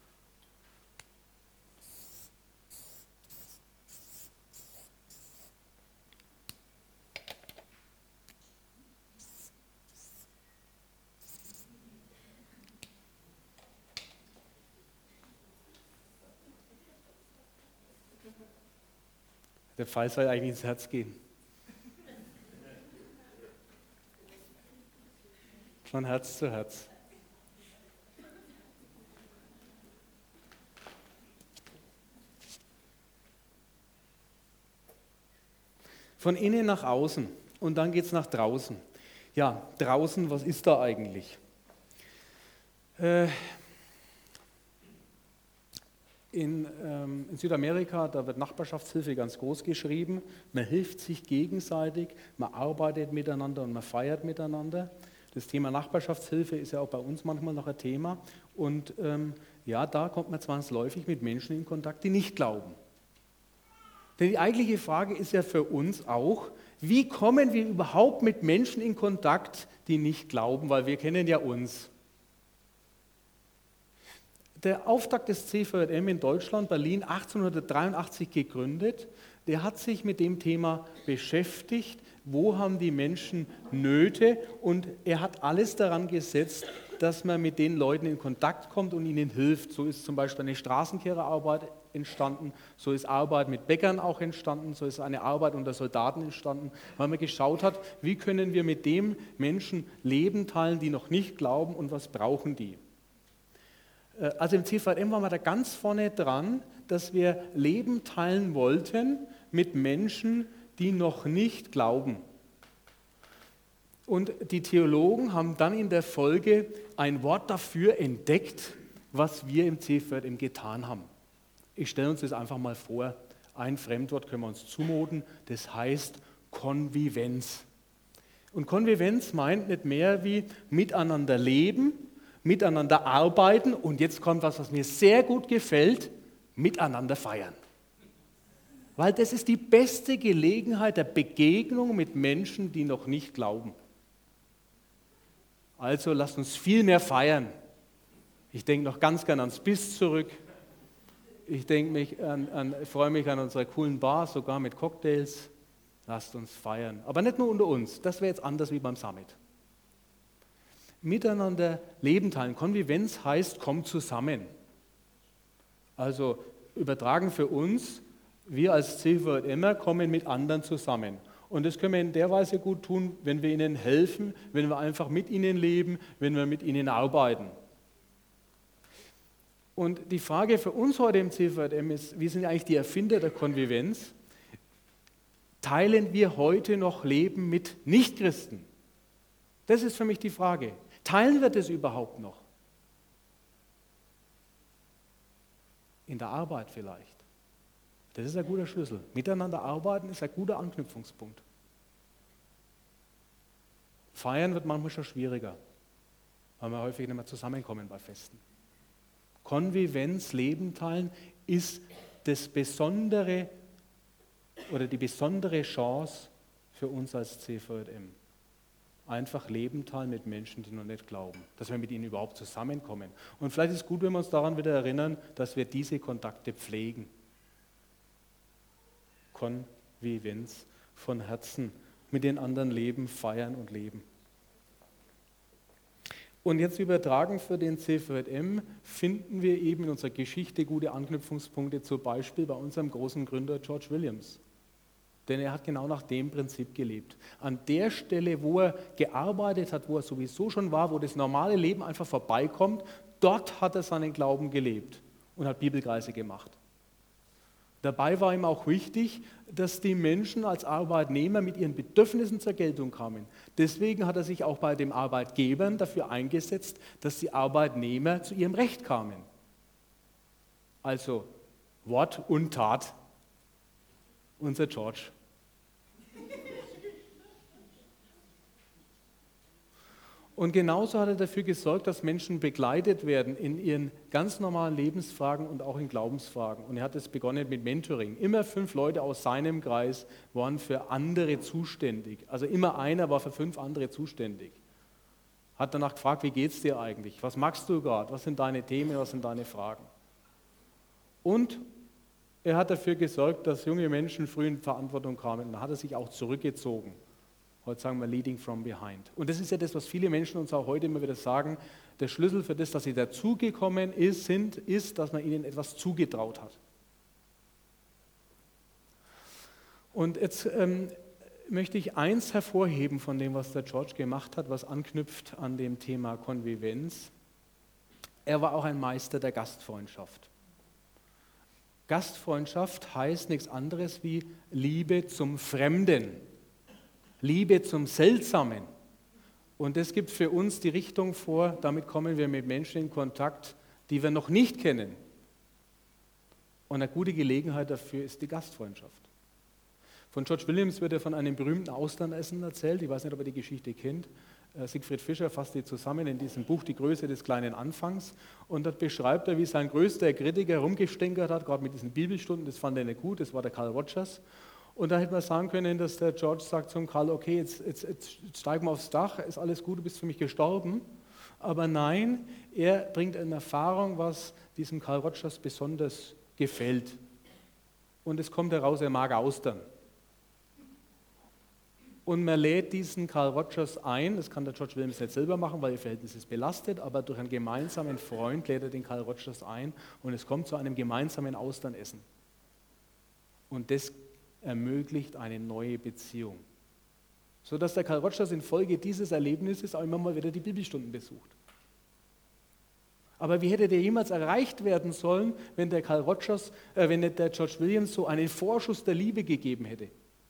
A: Der Pfeil soll eigentlich ins Herz gehen. Von Herz zu Herz. Von innen nach außen und dann geht es nach draußen. Ja, draußen, was ist da eigentlich? Äh, in, ähm, in Südamerika, da wird Nachbarschaftshilfe ganz groß geschrieben. Man hilft sich gegenseitig, man arbeitet miteinander und man feiert miteinander. Das Thema Nachbarschaftshilfe ist ja auch bei uns manchmal noch ein Thema. Und ähm, ja, da kommt man zwangsläufig mit Menschen in Kontakt, die nicht glauben. Denn die eigentliche Frage ist ja für uns auch, wie kommen wir überhaupt mit Menschen in Kontakt, die nicht glauben, weil wir kennen ja uns. Der Auftakt des C V J M in Deutschland, Berlin, achtzehnhundertdreiundachtzig gegründet, der hat sich mit dem Thema beschäftigt, wo haben die Menschen Nöte, und er hat alles daran gesetzt, dass man mit den Leuten in Kontakt kommt und ihnen hilft. So ist zum Beispiel eine Straßenkehrerarbeit entstanden, so ist Arbeit mit Bäckern auch entstanden, so ist eine Arbeit unter Soldaten entstanden, weil man geschaut hat, wie können wir mit dem Menschen Leben teilen, die noch nicht glauben, und was brauchen die. Also im C V J M waren wir da ganz vorne dran, dass wir Leben teilen wollten mit Menschen, die noch nicht glauben. Und die Theologen haben dann in der Folge ein Wort dafür entdeckt, was wir im C V J M getan haben. Ich stelle uns das einfach mal vor. Ein Fremdwort können wir uns zumuten, das heißt Konvivenz. Und Konvivenz meint nicht mehr wie miteinander leben, miteinander arbeiten, und jetzt kommt was, was mir sehr gut gefällt, miteinander feiern. Weil das ist die beste Gelegenheit der Begegnung mit Menschen, die noch nicht glauben. Also lasst uns viel mehr feiern. Ich denke noch ganz gern ans Biss zurück. Ich denke mich an, an, freue mich an unsere coolen Bar, sogar mit Cocktails. Lasst uns feiern. Aber nicht nur unter uns, das wäre jetzt anders wie beim Summit. Miteinander Leben teilen. Konvivenz heißt, komm zusammen. Also übertragen für uns, wir als C V J M kommen mit anderen zusammen. Und das können wir in der Weise gut tun, wenn wir ihnen helfen, wenn wir einfach mit ihnen leben, wenn wir mit ihnen arbeiten. Und die Frage für uns heute im C V J M ist, wir sind eigentlich die Erfinder der Konvivenz. Teilen wir heute noch Leben mit Nichtchristen? Das ist für mich die Frage. Teilen wir das überhaupt noch? In der Arbeit vielleicht. Das ist ein guter Schlüssel. Miteinander arbeiten ist ein guter Anknüpfungspunkt. Feiern wird manchmal schon schwieriger, weil wir häufig nicht mehr zusammenkommen bei Festen. Konvivenz, Leben teilen, ist das besondere oder die besondere Chance für uns als C V J M. Einfach Leben teilen mit Menschen, die noch nicht glauben, dass wir mit ihnen überhaupt zusammenkommen. Und vielleicht ist es gut, wenn wir uns daran wieder erinnern, dass wir diese Kontakte pflegen. Konvivenz, von Herzen mit den anderen leben, feiern und leben. Und jetzt übertragen für den C V J M finden wir eben in unserer Geschichte gute Anknüpfungspunkte, zum Beispiel bei unserem großen Gründer George Williams. Denn er hat genau nach dem Prinzip gelebt. An der Stelle, wo er gearbeitet hat, wo er sowieso schon war, wo das normale Leben einfach vorbeikommt, dort hat er seinen Glauben gelebt und hat Bibelkreise gemacht. Dabei war ihm auch wichtig, dass die Menschen als Arbeitnehmer mit ihren Bedürfnissen zur Geltung kamen. Deswegen hat er sich auch bei den Arbeitgebern dafür eingesetzt, dass die Arbeitnehmer zu ihrem Recht kamen. Also Wort und Tat. Unser George. Und genauso hat er dafür gesorgt, dass Menschen begleitet werden in ihren ganz normalen Lebensfragen und auch in Glaubensfragen. Und er hat es begonnen mit Mentoring. Immer fünf Leute aus seinem Kreis waren für andere zuständig. Also immer einer war für fünf andere zuständig. Hat danach gefragt, wie geht es dir eigentlich? Was magst du gerade? Was sind deine Themen? Was sind deine Fragen? Und er hat dafür gesorgt, dass junge Menschen früh in Verantwortung kamen. Und da hat er sich auch zurückgezogen. Heute sagen wir leading from behind. Und das ist ja das, was viele Menschen uns auch heute immer wieder sagen. Der Schlüssel für das, dass sie dazugekommen ist, sind, ist, dass man ihnen etwas zugetraut hat. Und jetzt ähm, möchte ich eins hervorheben von dem, was der George gemacht hat, was anknüpft an dem Thema Konvivenz. Er war auch ein Meister der Gastfreundschaft. Gastfreundschaft heißt nichts anderes wie Liebe zum Fremden, Liebe zum Seltsamen. Und das gibt für uns die Richtung vor, damit kommen wir mit Menschen in Kontakt, die wir noch nicht kennen. Und eine gute Gelegenheit dafür ist die Gastfreundschaft. Von George Williams wird er von einem berühmten Auslandessen erzählt, ich weiß nicht, ob ihr die Geschichte kennt. Siegfried Fischer fasst die zusammen in diesem Buch Die Größe des kleinen Anfangs, und dort beschreibt er, wie sein größter Kritiker rumgestänkert hat, gerade mit diesen Bibelstunden, das fand er nicht gut, das war der Carl Rogers. Und da hätte man sagen können, dass der George sagt zum Karl, okay, jetzt, jetzt, jetzt steigen wir aufs Dach, ist alles gut, du bist für mich gestorben, Aber nein, er bringt in Erfahrung, was diesem Carl Rogers besonders gefällt. Und es kommt heraus, er mag Austern. Und man lädt diesen Carl Rogers ein, das kann der George Williams nicht selber machen, weil ihr Verhältnis ist belastet, aber durch einen gemeinsamen Freund lädt er den Carl Rogers ein und es kommt zu einem gemeinsamen Austernessen. Und das ermöglicht eine neue Beziehung. Sodass der Carl Rogers infolge dieses Erlebnisses auch immer mal wieder die Bibelstunden besucht. Aber wie hätte der jemals erreicht werden sollen, wenn der Carl Rogers, äh, wenn der George Williams so einen Vorschuss der Liebe gegeben hätte?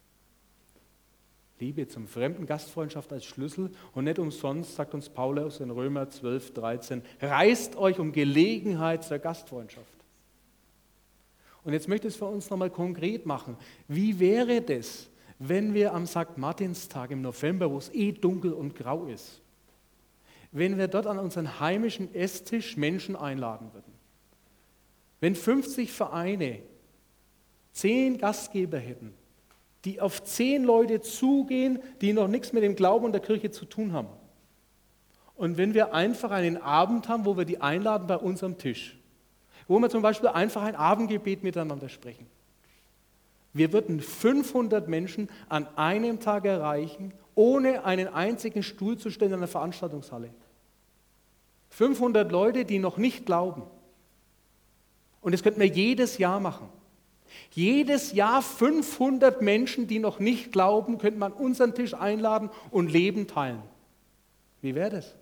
A: Liebe zum Fremden, Gastfreundschaft als Schlüssel und nicht umsonst, sagt uns Paulus in Römer zwölf, dreizehn, reißt euch um Gelegenheit zur Gastfreundschaft. Und jetzt möchte ich es für uns nochmal konkret machen. Wie wäre das, wenn wir am Sankt Martinstag im November, wo es eh dunkel und grau ist, wenn wir dort an unseren heimischen Esstisch Menschen einladen würden? Wenn fünfzig Vereine zehn Gastgeber hätten, die auf zehn Leute zugehen, die noch nichts mit dem Glauben und der Kirche zu tun haben. Und wenn wir einfach einen Abend haben, wo wir die einladen bei uns am Tisch, wo wir zum Beispiel einfach ein Abendgebet miteinander sprechen. Wir würden fünfhundert Menschen an einem Tag erreichen, ohne einen einzigen Stuhl zu stellen in der Veranstaltungshalle. fünfhundert Leute, die noch nicht glauben. Und das könnten wir jedes Jahr machen. Jedes Jahr fünfhundert Menschen, die noch nicht glauben, könnte man an unseren Tisch einladen und Leben teilen. Wie wäre das?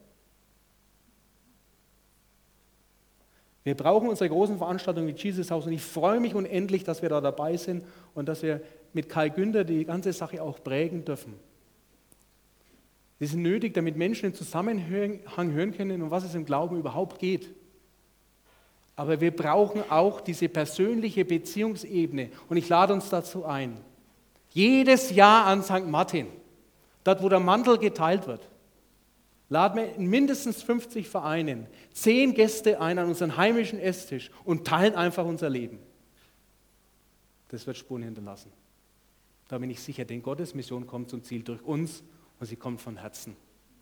A: Wir brauchen unsere großen Veranstaltungen wie Jesus House und ich freue mich unendlich, dass wir da dabei sind und dass wir mit Kai Günther die ganze Sache auch prägen dürfen. Sie sind nötig, damit Menschen im Zusammenhang hören können, um was es im Glauben überhaupt geht. Aber wir brauchen auch diese persönliche Beziehungsebene und ich lade uns dazu ein. Jedes Jahr an Sankt Martin, dort wo der Mantel geteilt wird, laden wir in mindestens fünfzig Vereinen zehn Gäste ein an unseren heimischen Esstisch und teilen einfach unser Leben. Das wird Spuren hinterlassen. Da bin ich sicher, denn Gottes Mission kommt zum Ziel durch uns und sie kommt von Herzen.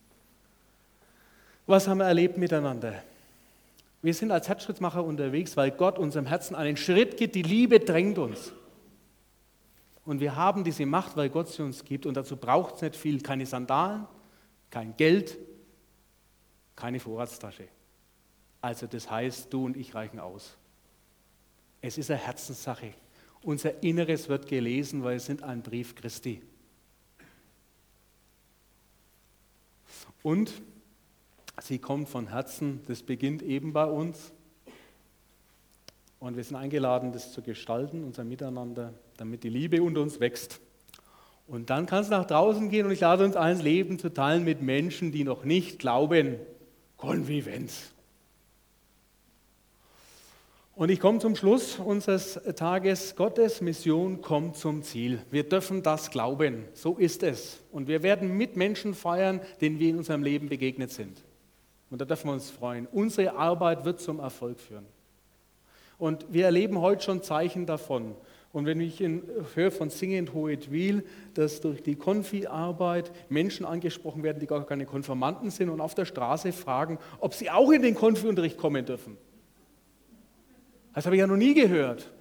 A: Was haben wir erlebt miteinander? Wir sind als Herzschrittmacher unterwegs, weil Gott unserem Herzen einen Schritt gibt, die Liebe drängt uns. Und wir haben diese Macht, weil Gott sie uns gibt und dazu braucht es nicht viel, keine Sandalen, kein Geld, keine Vorratstasche. Also das heißt, du und ich reichen aus. Es ist eine Herzenssache. Unser Inneres wird gelesen, weil es sind ein Brief Christi. Und sie kommt von Herzen, das beginnt eben bei uns. Und wir sind eingeladen, das zu gestalten, unser Miteinander, damit die Liebe unter uns wächst. Und dann kann es nach draußen gehen und ich lade uns ein, das Leben zu teilen mit Menschen, die noch nicht glauben. Konvivenz. Und ich komme zum Schluss unseres Tages. Gottes Mission kommt zum Ziel. Wir dürfen das glauben. So ist es. Und wir werden mit Menschen feiern, denen wir in unserem Leben begegnet sind. Und da dürfen wir uns freuen. Unsere Arbeit wird zum Erfolg führen. Und wir erleben heute schon Zeichen davon. Und wenn ich in, höre von Singend Hohetwil, dass durch die Konfi-Arbeit Menschen angesprochen werden, die gar keine Konfirmanden sind und auf der Straße fragen, ob sie auch in den Konfi-Unterricht kommen dürfen. Das habe ich ja noch nie gehört.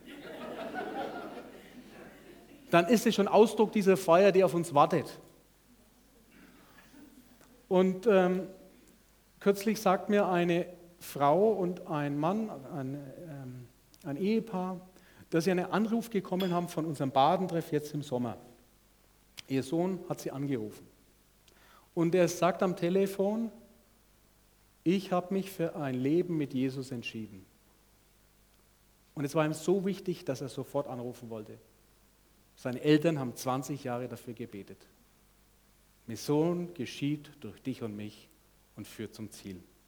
A: Dann ist es schon Ausdruck dieser Feier, die auf uns wartet. Und ähm, kürzlich sagt mir eine Frau und ein Mann, ein, ähm, ein Ehepaar, dass sie einen Anruf bekommen haben von unserem Badentreff jetzt im Sommer. Ihr Sohn hat sie angerufen. Und er sagt am Telefon, ich habe mich für ein Leben mit Jesus entschieden. Und es war ihm so wichtig, dass er sofort anrufen wollte. Seine Eltern haben zwanzig Jahre dafür gebetet. Mission geschieht durch dich und mich und führt zum Ziel.